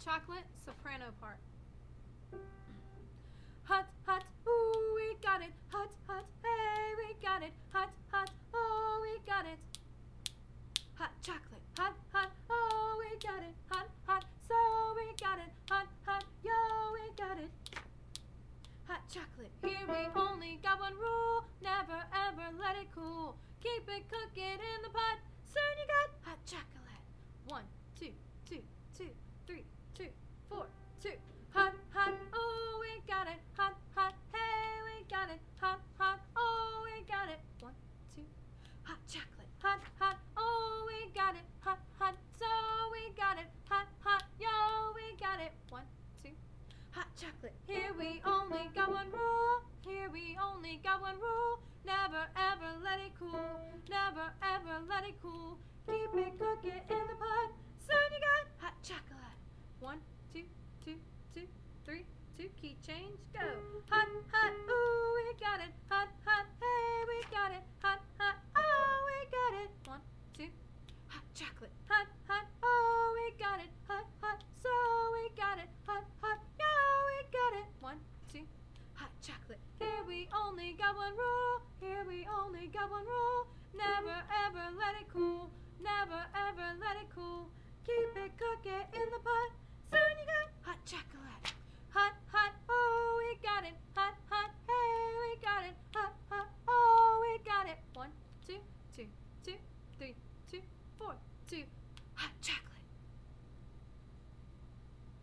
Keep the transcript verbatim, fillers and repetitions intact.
chocolate, soprano part. Hot, hot, ooh, we got it. Hot, hot, hey, we got it. Hot, hot, oh, we got it. Hot chocolate, hot, hot, oh, we got it. Hot, hot, so we got it. Hot, hot, yo, we got it. Hot chocolate, here we only got one rule. Never ever let it cool. Keep it cooking in the pot. Soon you got hot chocolate. One, two, two, two, three, two, four, two. Hot, hot, oh, we got it. Hot, hot, hey, we got it. Hot, hot, oh, we got it. One, two. Hot chocolate. Hot, hot, oh, we got it. Hot, hot, so we got it. Hot, hot, yo, we got it. One, two. Hot chocolate. Here we only got one rule. Here we only got one rule. Never ever let it cool. Never ever let it cool. Keep it cooking in the pot. Soon you got hot chocolate. One, two, two, two, three, two. Key change, go. Hot, hot, ooh, we got it. Hot, hot, hey, we got it. Hot, hot, oh, we got it. One, two. Hot chocolate. Hot, hot, oh, we got it. Hot, hot, so we got it. Hot, hot, yo, we got it. One, two. Hot chocolate. Here we only got one rule. Here we only got one rule. Never ever let it cool. Never ever let it cool. Keep it cooking in the pot. Soon you got hot chocolate. Hot, hot, oh,